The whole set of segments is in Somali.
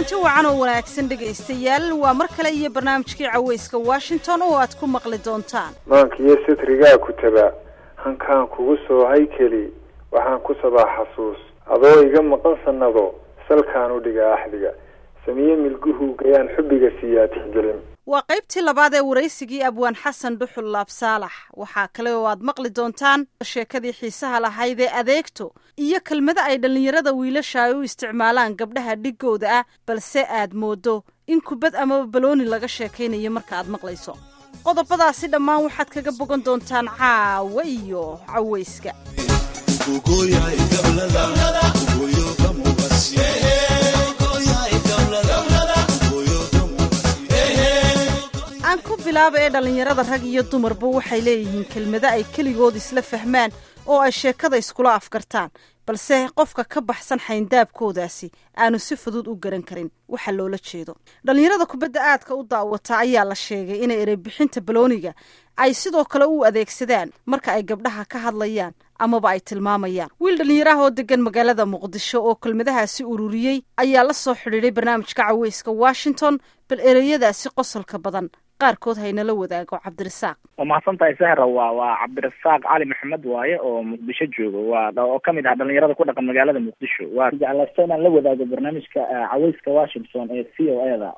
kulanti wacan oo wanaagsan dhegaystayaal waa mar kale iyo barnaamijkii caweyska Washington oo aad ku maqli doontaan maankiyo sitrigaa ku taba hankaan kugu soo haykeli waxaan ku sabaa xasuus adoo iga maqan sanado salkaan u dhiga axdiga samiye milguhu gayaan xubbiga siyaati gelin waa qaybtii labaad ee waraysigii abwaan xasan dhuxul laab saalax waxaa kale oo aad maqli doontaan sheekadii xiisaha lahayd ee adeegto iyo kelmada ay dhalinyarada wiilasha ay u isticmaalaan gabdhaha dhigooda ah balse aad moodo in kubad ama balooni laga sheekaynayo marka aad maqlayso qodobadaasi dhammaan waxaad kaga bogan doontaan caawa iyo caweyska aan ku bilaaba ee dhalinyarada rag iyo dumarba waxay leeyihiin kelmado ay keligood isla fahmaan oo ay sheekada iskula afkartaan balse qofka ka baxsan xayndaabkoodaasi aanu si fudud u garan karin waxa loola jeedo dhalinyarada kubadda aadka u daawata ayaa la sheegay inay ereybixinta balooniga ay sidoo kale u adeegsadaan marka ay gabdhaha ka hadlayaan amaba ay tilmaamayaan wiil dhalinyaraha oo degan magaalada muqdisho oo kelmadahaasi ururiyey ayaa la soo xidhiidhay barnaamijka caweyska Washington bal ereyadaasi qosolka badan qaarkood haynala wadaago cabdirasaaq waa mahadsantahay sahra waa cabdirasaaq cali maxamed waaye oo muqdisho joogo waa oo kamid ah dhalinyarada ku dhaqan magaalada muqdisho waa jeclaysta inaan la wadaago barnaamijka caweyska Washington ee VOA-da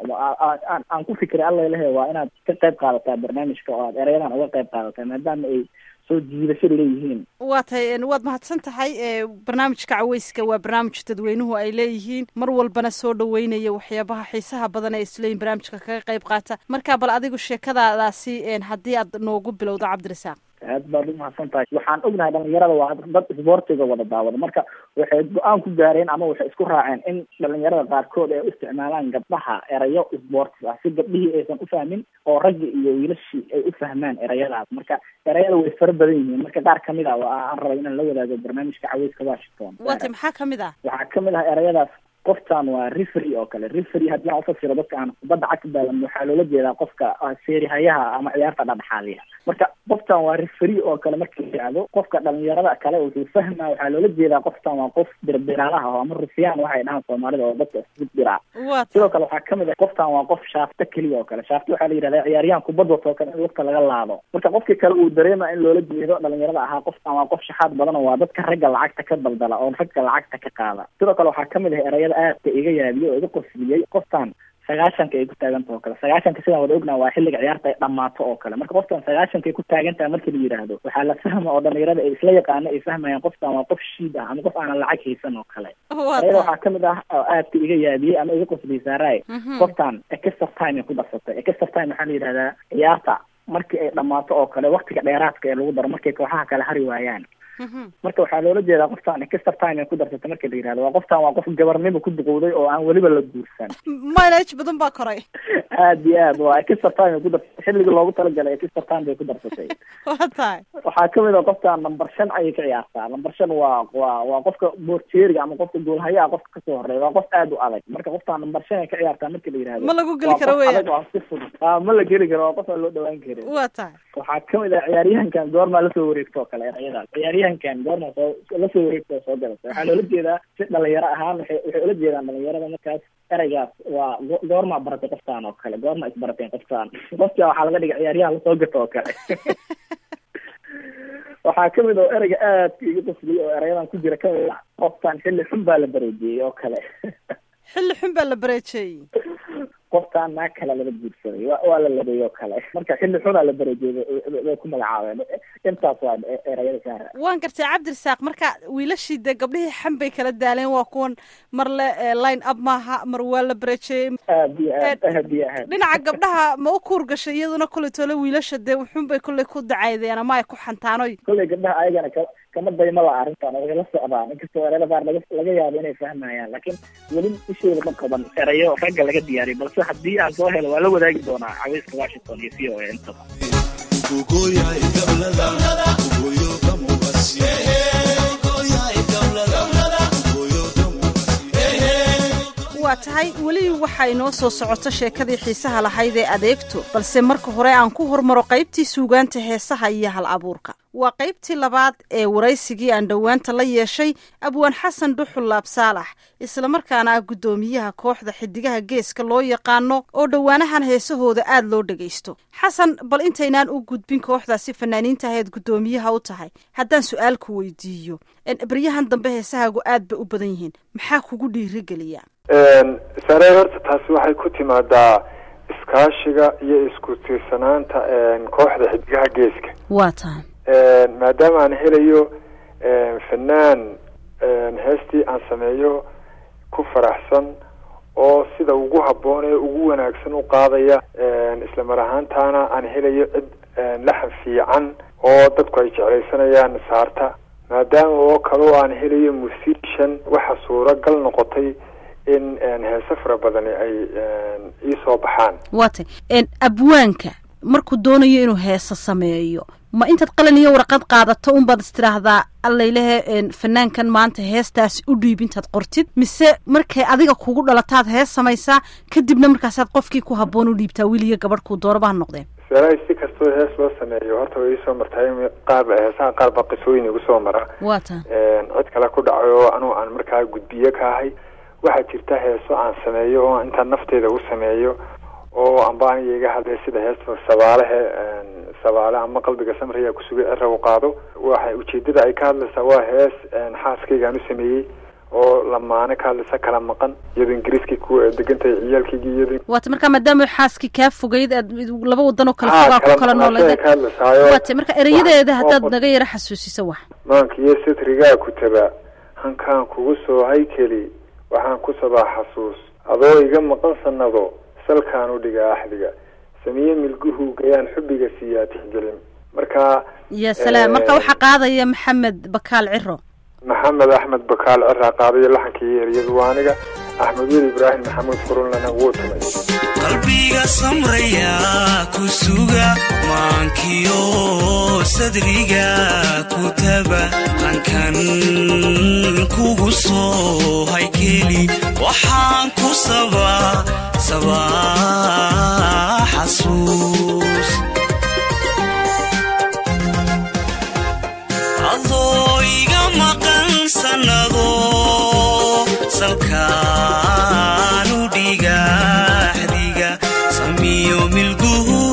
aan ku fikiray alla ilahay waa inaad ka qayb qaadataa barnaamijka oo aad erayadan uga qayb qaadataa maadaama ay soo jiidasho leeyihiin waad mahadsan tahay barnaamijka caweyska waa barnaamij dadweynuhu ay leeyihiin mar walbana soo dhaweynaya waxyaabaha xiisaha badan ee isleeyihin barnaamijka kaga qayb qaata marka bal adigu sheekadaadaasi haddii aad noogu bilowdo cabdirasaaq aad baad u mahadsan tahay waxaan ognahay dhalinyarada waa dad isboortiga wada daawada marka waxay go-aan ku gaareen ama waxay isku raaceen in dhalinyarada qaarkood ay u isticmaalaan gabdhaha erayo isboortis ah si gabdhihii aysan u fahmin oo ragga iyo wiilashii ay u fahmaan erayadaas marka erayada way fara badan yihiin marka qaar kamid ah aan rabay inaan la wadaago barnaamijka caweyska Washington waata maxaa kamid ah waxaa kamid ah erayadaas qoftan waa referee oo kale referee haddii aan ufasiro dadka aan kubadda cagta daalan waxaa loola jeedaa qofka seerihayaha ama ciyaarta dhadhexaadiya marka qoftan waa referee oo kale marka la yidhaahdo qofka dhalinyarada kale wuxuu fahmaa waxaa loola jeedaa qoftan waa qof birbiraalaha oo ama rufyaan waxay dhahaan soomaalida oo dadka isbirbiraa sidoo kale waxaa kamid ah qoftan waa qof shaafta keliya oo kale shaafta waxaa la yidhahdaa ciyaaryahan kubad wato oo kale in lugta laga laado marka qofkii kale uu dareema in loola jeedo dhalinyarada ahaa qoftan waa qof shaxaad badan oo waa dadka ragga lacagta ka daldala oo ragga lacagta ka qaada sidoo kale waxaa kamid ah erayada aadka iga yaabiyey oo iga qosliyey qoftan sagaashanka ay ku taagantaha oo kale sagaashanka sidaan wada ognaa waa xilliga ciyaarta ay dhamaato oo kale marka qoftan sagaashanka ay ku taagantaha markii la yidhaahdo waxaa la fahma oo dhalinyarada ay isla yaqaano ay fahmayaan qoftan waa qof shiid ah ama qof aanan lacag haysan oo kale ayada waxaa kamid ah oo aadka iga yaabiyey ama iga qosliyey saaraay qoftan extra time ay ku darsatay extra time waxaa la yidhahdaa ciyaarta markii ay dhamaato oo kale waktiga dheeraadka ee lagu daro markay kooxaha kale hari waayaan marka waxaa loola jeedaa qoftaan extra time ay ku darsatay marka la yidhahdo waa qoftaan waa qof gabarnimo ku duqowday oo aan weliba la guursan mileage badan baa koray aad iyo aad waa extra time ay ku darsatay xilliga loogu talagalay extra time bay ku darsatay waa tahay waxaa kamid ah qoftaan number 5 ayay ka ciyaartaa number 5 waa qofka boorteeriga ama qofka goolhayaha qofka kasoo horeeya waa qof aad u adag marka qoftaan number 5 ay ka ciyaartaa marka la yidhahdo ma lagu geli karo weya ma la geli karo waa qof aan loo dhawaan karin waa tahay waxaa kamid ah ciyaaryahankan goormaa lasoo wareegto oo kale erayadaas ciyaaryahankan goormaa lasoo wareegto oo soo galata waxaa loola jeedaa si dhalinyaro ahaan waxay ula jeedaan dhalinyarada markaas eraygaas waa goormaa baratay qoftaan oo kale goormaa isbarateen qoftaan qofka waxaa laga dhigay ciyaaryaha lasoo gato oo kale waxaa kamid oo erayga aadka iga qosliyey oo erayadan ku jira kamid ah qoftaan xilli xun baa la bareejiyey oo kale xilli xun baa la bareejiyey qoftaan naag kale laga guursaday waa la labeeyey oo kale marka xilli xunaa la bareejiyey bay ku magacaabeen intaas waa erayada saara waan gartay cabdirasaaq marka wiilashii dee gabdhihii xan bay kala daaleen waa kuwan mar le line up maaha mar waa la bareejiyey aad iyo aad dhinaca gabdhaha ma u kuur gashay iyaduna kolley tole wiilasha dee wuxuun bay kolley ku dacaydeen ama ay ku xantaanoy kolley gabdhaha ayagana kama dayma la arrintan oo way la socdaan inkastoo erayada qaar laga yaabo inay fahmayaan laakiin weli ishooda ma qaban erayo ragga laga diyaariyay balse haddii aan soo helo waa la wadaagi doonaa caweyska Washington iyo VOA intaba waa tahay weli waxa inoo soo socoto sheekadii xiisaha lahayd ee adeegto balse marka hore aan ku hormaro qaybtii suugaanta heesaha iyo hal abuurka waa qaybtii labaad ee waraysigii aan dhowaanta la yeeshay abwaan xasan dhuxul laab saalax isla markaana ah gudoomiyaha kooxda xidigaha geeska loo yaqaano oo dhowaanahan heesahooda aad loo dhageysto xasan bal intaynaan u gudbin kooxdaasi fanaaniinta ahayd gudoomiyaha u tahay haddaan su-aal ku weydiiyo baryahan dambe heesahaagu aad bay u badan yihiin maxaa kugu dhiirigeliyaa saree horta taasi waxay ku timaadaa iskaashiga iyo isku tiirsanaanta kooxda xidigaha geeska waa tahay maadaama aan helayo fanaan heestii aan sameeyo ku faraxsan oo sida ugu habboon ee ugu wanaagsan u qaadaya isla mar ahaantaana aan helayo cid laxan fiican oo dadku ay jeclaysanayaan saarta maadaama oo kaloo aan helayo musician waxa suuragal noqotay in heese fara badani ay ii soo baxaan waa tahay abwaanka markuu doonayo inuu heesa sameeyo ma intaad qalin iyo warqad qaadato unbaad istiraahdaa allaylehe fanaankan maanta heestaasi u dhiib intaad qortid mise markay adiga kugu dhalataad hees samaysaa kadibna markaasaad qofkii ku habboon u dhiibtaa wiil iyo gabadh kuu dooraba ha noqdeen seelay si kastoo hees loo sameeyo horta way iisoo martay heesaha qaar baa qisooyin igu soo mara waa taa cid kale ku dhacay oo anuu aan markaa gudbiye ka ahay waxaa jirta heeso aan sameeyo oo intaan nafteeda u sameeyo oo amba aniga iga hadlay sida heesta sabaale ama qalbiga samriga kusuga cira u qaado waxay ujeedada ay ka hadlaysaa waa hees xaaskaygaan u sameeyey oo lamaane ka hadlaysa kala maqan iyadoo ingiriiskii ku degantay ciyaalkaygii iyadoo waata markaa maadaama xaaskii kaa fogeyd aad laba wadan oo kala fogaa ku kala noolayd waata marka erayadeeda haddaad naga yara xasuusiso wax maanka iyo satrigaa ku taba hankaan kugu soo haykeli waxaan ku sabaa xasuus adoo iga maqan sanado salkaan u dhiga axdiga samiye milguhu gayaan xubbiga siiyaa tixgelin marka ya salaam marka waxaa qaadaya maxamed bakaal ciro maxamed axmed bakaal cira qaadaya laxankii eriyadu waa aniga axmed weli ibraahim maxamuud furunlana wuu tumay qalbiga samraya ku suga maankiyo sadriga ku taba hankan kugu soo haykeli waxaan ku sabaa xasuus adoo iga maqan sanado salkaan u dhiga axdiga samiyo milguhu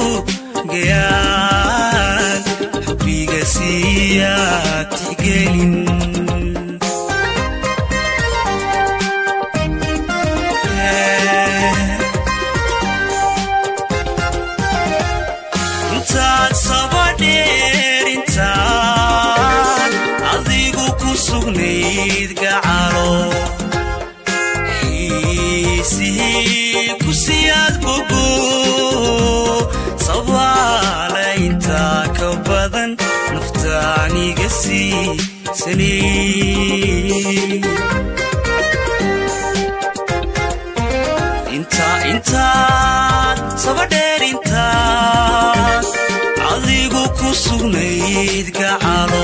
gayaan xubbiga siiyaa tixgelin xiisihii ku siyaad bogo sabaale intaa ka badan naftaaniga siisanay intaad sabadheer intaad adigu ku sugnayd gacalo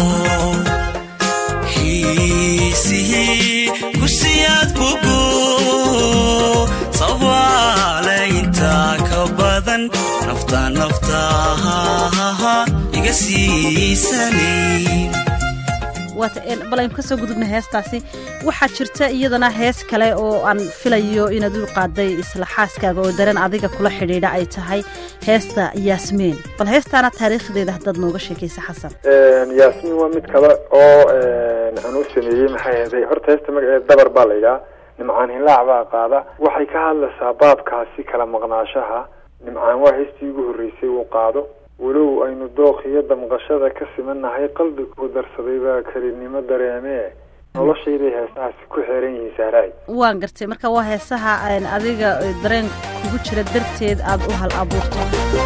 xiisihii ku siyaad bogo sabaale intaa ka badan naftaha iga siisanay bal aynu kasoo gudubna heestaasi waxaa jirta iyadana hees kale oo aan filayo inaad u qaaday isla xaaskaaga oo daran adiga kula xidhiidha ay tahay heesta yaasmiin bal heestaana taariikhdeeda haddaad nooga sheekaysa xasan yaasmiin waa mid kale oo aan u sameeyey maxay ahaday horta heesta magaceeda dabar baa la yidhaha nimcaan hilaac baa qaada waxay ka hadlaysaa baabkaasi kala maqnaashaha nimcaan waa heestii ugu horreysay uu qaado walow aynu dooqiyo damqashada ka simannahay qalbigu darsaday baa kelinimo dareemee noloshayday heesahaasi ku xeeran yihiin sahraay waan gartay marka waa heesaha adiga dareen kugu jira darteed aad u hal abuurto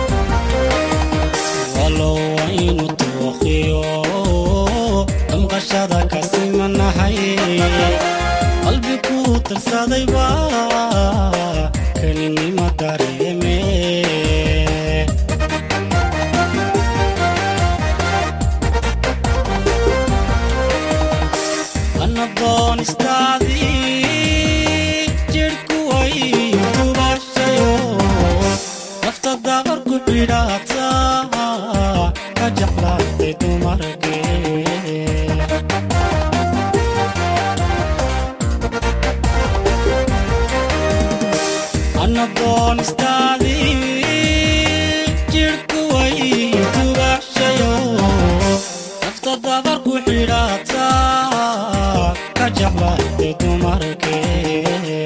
walow aynu dooqiyo damqashada ka simannahay qalbigu darsaday baa kelinimo dareemee doonistaadii jidhku ana doonistaadii jirku way dubaxshayo nafta dabar ku xidhaataa ka jeclaatay dumarkee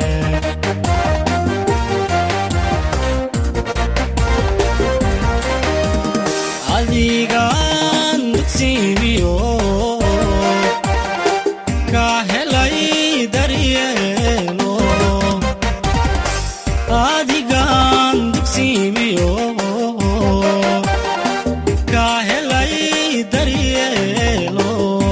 adigaan dugsiimiyo ka helay daryeelo adigaan dugsiimiyo ka helay daryeelo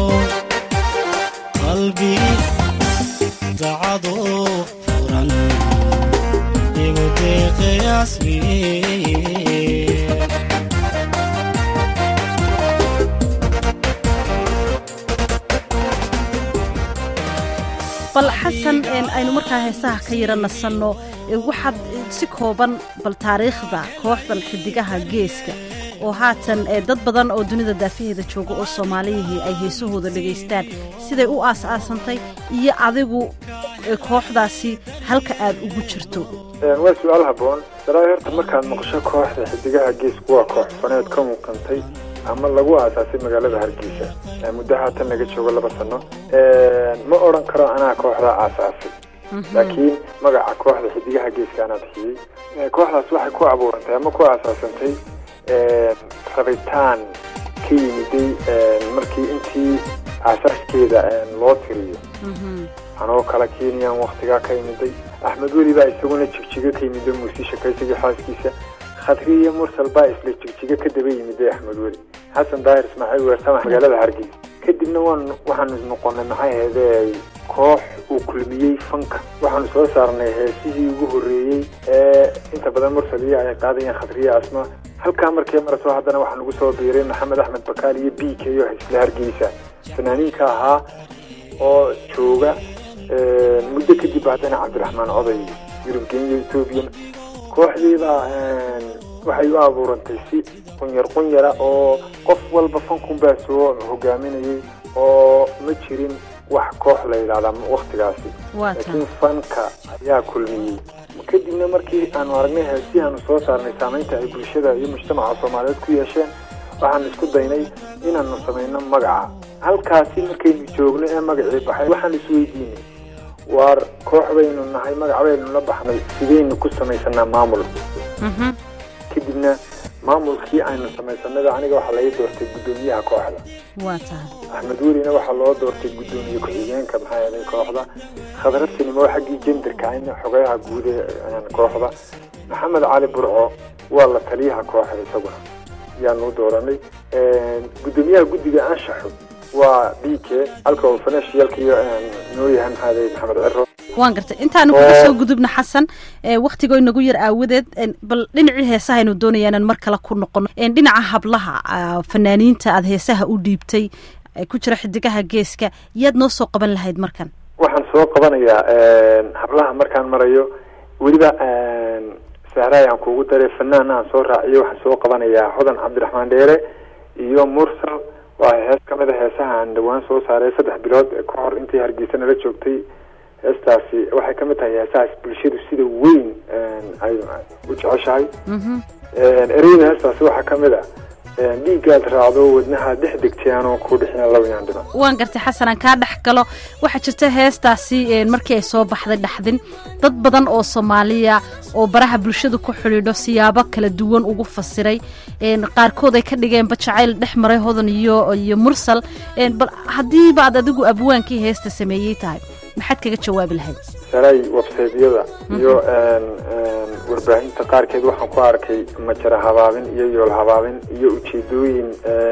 qalbi dacado furan igu deeqayaasmiye bal xasan aynu markaa heesaha ka yara nasanno waxaad si kooban bal taariikhda kooxdan xidigaha geeska oo haatan dad badan oo dunida daafaheeda jooga oo Soomaaliyihii ay heesahooda dhageystaan siday u aas-aasantay iyo adigu kooxdaasi halka aad ugu jirto waa su'aal haboon saraa horta markaan maqasho kooxda xidigaha geesku waa koox faneed ka muuqantay ama lagu aasaasay magaalada Hargeysa muddo haatan laga joogo 2 sano ma oran karo anaa kooxda aasaasay laakiin magaca kooxda xidigaha geeska anaa bixiyay kooxdaas waxay ku abuurantay ama ku aasaasantay rabitaan ka yimiday markii intii asaaskeeda loo tiriyo anoo kala Kenya waqtigaa ka yimiday Axmed Weli baa isaguna jigjiga ka yimiday muusiisha kaysiga xaaskiisa khadriye mursal baa isla jigjiga ka daba yimiday Axmed Weli xasan daahir ismaaciil weersama magaalada Hargeysa kadibna waxaan noqonay maxay koox uu kulmiyey fanka waxaan soo saarnay heesihii ugu horeeyay inta badan mursal iyo ay qaadayeen khadriye asma halka markii marasoo haddana waxaan ugu soo biiray Maxamed Axmed Bakaal iyo BK iyo isla Hargeysa fanaaniinka ahaa oo jooga muddo kadib haddana Cabdiraxmaan Oday Yurubgeenya Ethiopia kooxdiiba waxay u abuurantay si qunyara oo qof walba fanku baa soo hogaaminayay oo ma jirin wax koox la yiraahdo waqtigaasi laakiin fanka ayaa kulmiyay kadibna markii aan aragnay heesii aan soo saarnay saameynta ay bulshada iyo mujtamaca Soomaaliyeed ku yeesheen waxaan isku daynay inaan sameeyno magaca halkaasi markaynu joogno ee magacii baxay waxaan isweydiinay war kooxdaynu nahay magacaynu la baxnay sideen ku sameeysanaa maamul kadibna maamulkii aynu sameeysanay aniga waxa la doortay gudoomiyaha kooxda Axmed Welina waxa loo doortay gudoomiye ku-xigeenka maxay kooxda khadradsani ma xaqii genderka ayna xogayaha guud ee kooxda Maxamed Cali Burco waa la taliyaha kooxda isaguna yaanu dooranay gudoomiyaha guddiga anshaxo waa BK alcohol financial iyo nooyahan haaday Maxamed Ciro waan gartay intaanu ku soo gudubna xasan waqtiga inagu yar aawadeed bal dhinacii heesaha aynu doonayaan mar kale ku noqono dhinaca hablaha fanaaniinta aad heesaha u dhiibtay ku jira xidigaha geeska yaad noo soo qaban lahayd markan waxaan soo qabanayaa hablaha markaan marayo waliba saarayaan kuugu daray fanaan aan soo raaciyo waxaan soo qabanayaa Hodan Cabdiraxmaan Dheere iyo Mursal waa hees kamid ah heesaha aan dhawaan soo saaray 3 bilood ka hor intii Hargeysa la joogtay heestaasi waxay kamid tahay heesaas bulshadu sida weyn ay u jeceshahay ereyada heestaasi waxa kamid ah dhiigaad raacdo wadnaha dhexdegtaano ku dhixina lawyaan dhiman waan gartay xasan aan ka dhax galo waxa jirta heestaasi markii ay soo baxday dhaxdin dad badan oo Soomaaliya oo baraha bulshadu ku xiriiro siyaabo kala duwan ugu fasiray qaarkood ay ka dhigeen bajacayl dhexmaray Hodan iyo Mursal bal hadii baad adigu abwaankii heesta sameeyay tahay maxaad kaga jawaabi lahayd saray website-yada iyo warbaahinta qaarkeed waxaan ku arkay majara habaabin iyo yool habaabin iyo ujeedooyin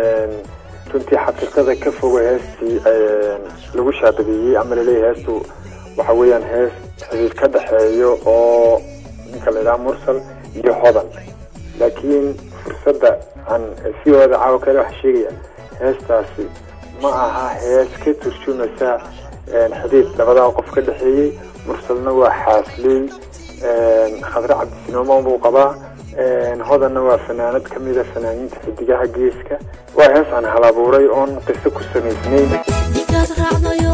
runtii xaqiiqada ka fog heestii lagu shaabadeeyay ama leeyahay heestu waxa weeyaan hees xiriir ka dhaxeeyo oo ninka la yiraahdo Mursal iyo Hodan laakiin fursadda aan si wada caaw kale wax sheegaya heestaasi ma aha hees ka turjumaysa xiriir labada qof ka dhaxeeyay Mursalna waa xaasley khadra cabdisinooma uu qabaa Hodanna waa fanaanad kamid ah fanaaniinta xidigaha geeska waa hees aan halabuuray oon qiso ku sameysnayn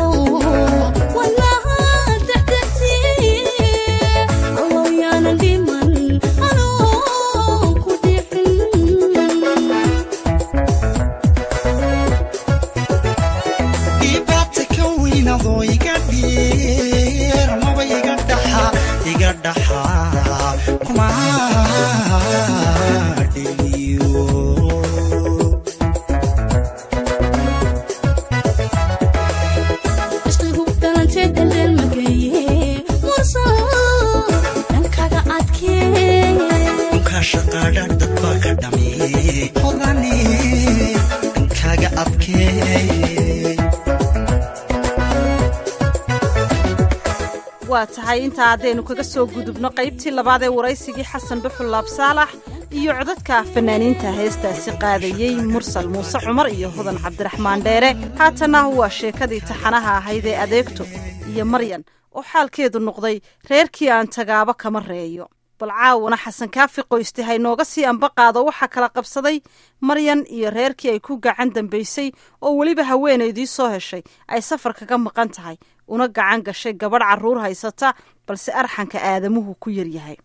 والله تحتسي الله يا نديم nasteexaa kuma dheliyo shaqaadha dadba ka dhamee hodane kaga abkee waa tahay inta haddaynu kaga soo gudubno qaybtii labaad ee waraysigii xasan dhuxul laab saalax iyo codadka fanaaniinta heestaasi qaadayey mursal muuse cumar iyo hodan cabdiraxmaan dheere haatana waa sheekadii taxanaha ahayd ee adeegto iyo maryan oo xaalkeedu noqday reerkii aan tagaaba kama reeyo bal caawana xasan kaafi qoyste haynooga sii amba qaado waxaa kala qabsaday maryan iyo reerkii ay ku gacan dambaysay oo weliba haweenaydii soo heshay ay safar kaga maqan tahay una gacan gashay gabadh carruur haysata balse arxanka aadamuhu ku yaryahay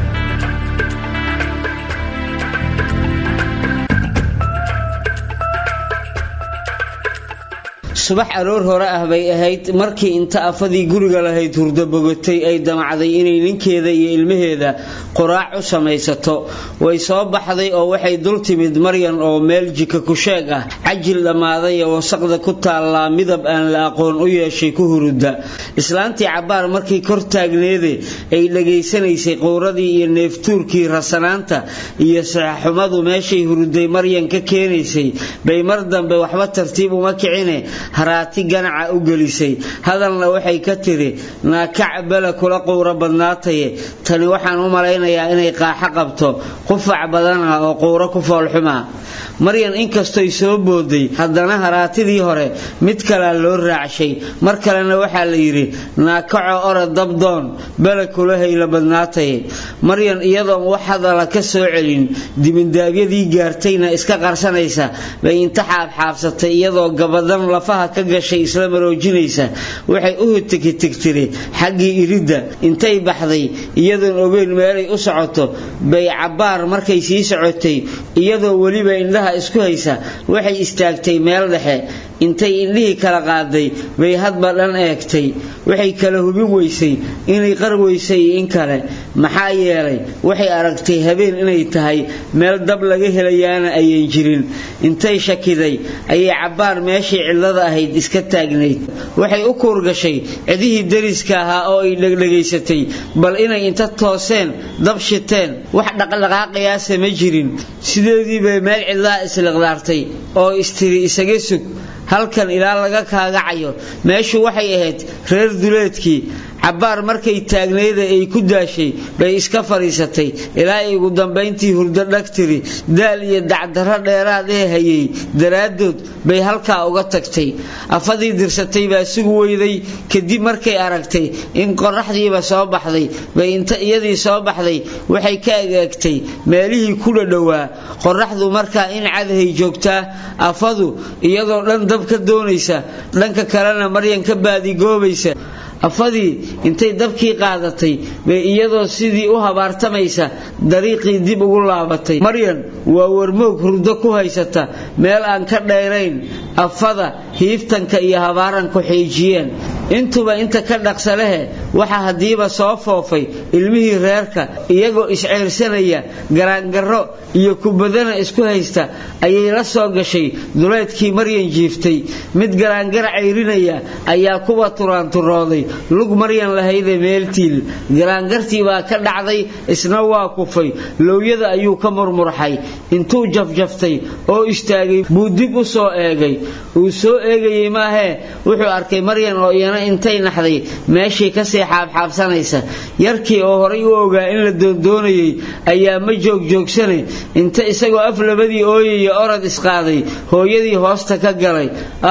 subax aroor hore ah bay ahayd markii inta afadii guriga lahayd hurdo bogatay ay damacday inay ninkeeda iyo ilmaheeda qoraac u samaysato way soo baxday oo waxay dul timid maryan oo meel jika ku sheeg ah cajil dhammaaday oo wasaqda ku taallaa midab aan la aqoon u yeeshay ku hurudda islaantii cabbaar markii kor taagneede ay dhegaysanaysay qowradii iyo neeftuurkii rasanaanta iyo saxaxumadu meeshay hurudday maryan ka keenaysay bay mar dambe waxba tartiib uma kicine haraati ganaca u gelisay hadalna waxay ka tiri naakac bala kula qowra badnaataye tani waxaan u malaynayaa inay qaaxo qabto qufac badan ah oo qowra ku foolxuma maryan inkastoy soo booday haddana haraatidii hore mid kalea loo raacshay mar kalena waxaa la yidhi naakaco ora dabdoon bala kula hayla badnaataye maryan iyadoon wax hadala ka soo celin dibindaabyadii gaartayna iska qarsanaysa bay inta xaabxaabsatay iyadoo gabadan lafaha ka gashay isla maroojinaysa waxay u hitigtiri xaggii iridda intay baxday iyadoon ogeyn meelay u socoto bay cabbaar markay sii socotay iyadoo weliba indhaha isku haysa waxay istaagtay meel dhexe intay indhihii kala qaaday bay hadba dhan eegtay waxay kala hubin weysay inay qarweysay iyo in kale maxaa yeelay waxay aragtay habeen inay tahay meel dab laga helayaana ayan jirin intay shakiday ayay cabbaar meeshii cidlada ahayd iska taagnayd waxay u kuurgashay cidihii dariska ahaa oo ay dhegdhegaysatay bal inay inta tooseen dab shiteen wax dhaqdhaqaaqayaase ma jirin sideedii bay meel cidlaa isliqdaartay oo istiri isaga sug halkan ilaa laga kaagacayo meeshu waxay ahayd reer duleedkii cabbaar markay taagnayda ay ku daashay bay iska fadhiisatay ilaa ay ugu dambayntii hurdo dhagtiri daal iyo dacdarro dheeraad ee hayay daraaddood bay halkaa uga tagtay afadii dirsatay baa sugu weyday kadib markay aragtay in qorraxdiiba soo baxday bay inta iyadii soo baxday waxay ka egeegtay meelihii ku dhadhowaa qorraxdu markaa in cadahay joogtaa afadu iyadoo dhan dab ka doonaysa dhanka kalena maryan ka baadigoobaysa afadii intay dabkii qaadatay bay iyadoo sidii u habaartamaysa dariiqii dib ugu laabatay maryan waa warmoog hurdo ku haysata meel aan ka dheerayn afada hiiftanka iyo habaaranku xiijiyeen intuba inta ka dhaqsalehe waxa hadiiba soo foofay ilmihii reerka iyagoo isceyrsanaya garaangarro iyo kubadana isku haysta ayay la soo gashay duleedkii maryan jiiftay mid garaangar ceyrinaya ayaa kuwa turaanturooday lug maryan lahayde meeltiil garaangartii baa ka dhacday isna waa kufay lowyada ayuu ka murmurxay intuu jafjaftay oo istaagay buu dib u soo eegay uu soo eegayay maahee wuxuu arkay maryan oo iyana intay naxday meeshii kasii xaabxaabsanaysa yarkii oo horay u ogaa in la doondoonayay ayaa ma joogsane inta isagoo af labadii ooyaya orad isqaaday hooyadii hoosta ka galay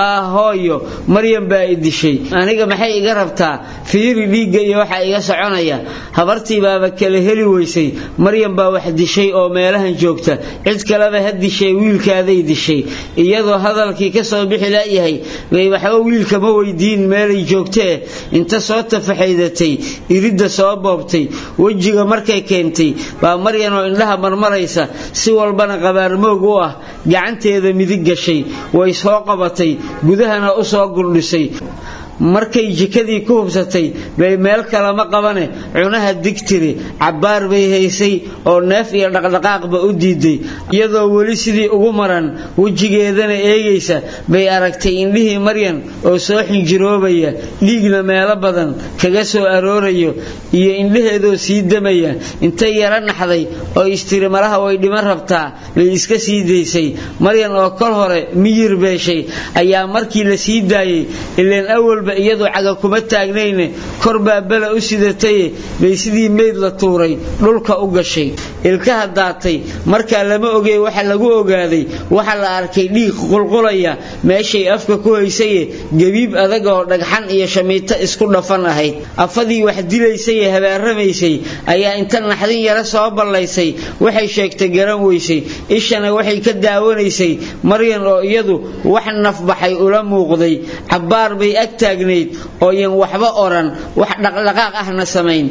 hooyo maryan baa i dishay aniga maxay iga rabtaa fiiri dhiigga iyo waxa iga soconaya habartii baaba kala heli weysay maryan baa wax dishay oo meelahan joogta cid kaleba ha dishay wiilkaaday dishay iyadoo hadalkii ka soo bixi laayahay bay waxba wiilka ma weydiin meelay joogtee inta soo tafaxaydatay iridda soo boobtay wejiga markay keentay baa maryan oo indhaha marmaraysa si walbana qabaarmoog u ah gacanteeda midig gashay way soo qabatay gudahana u soo gurdhisay markay jikadii ku hubsatay bay meel kale ma qabane cunaha digtiri cabbaar bay haysay oo neef iyo dhaqdhaqaaqba u diiday iyadoo weli sidii ugu maran wejigeedana eegaysa bay aragtay indhihii Maryan oo soo xinjiroobaya dhiigna meelo badan kaga soo aroorayo iyo indhaheedoo sii damaya intay yara naxday oo istiri malaha way dhiman rabtaa bay iska sii daysay Maryan oo kol hore miyir beeshay ayaa markii la sii daayay ileen awalba iyadoo caga kuma taagnayne kor baabala u sidatay bay sidii meyd la tuuray dhulka u gashay ilkaha daatay marka lama ogey waxa lagu ogaaday waxa la arkay dhiig qulqulaya meeshay afka ku haysay gabiib adag oo dhagxan iyo shamiito isku dhafan ahayd afadii wax dilaysay habaaramaysay ayaa inta naxdin yara soo ballaysay waxay sheegtay garan weysay ishana waxay ka daawanaysay Maryan oo iyadu wax naf baxay ula muuqday cabbaar bay ag taagnayd oo yan waxba oran wax dhaqdhaqaaq ahna samayn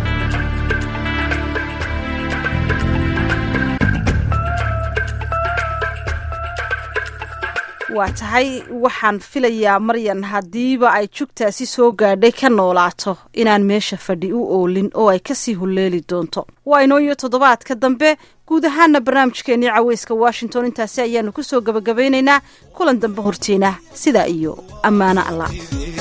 waa tahay waxaan filayaa Maryan hadiiba ay jugtaasi soo gaadhay ka noolaato inaan meesha fadhi u oolin oo ay ka sii huleeli doonto waa inoo iyo toddobaadka dambe guud ahaana barnaamijkeennii Caweyska Washington intaasi ayaanu ku soo gabagabaynaynaa kulan dambe horteena sida iyo ammaano Allah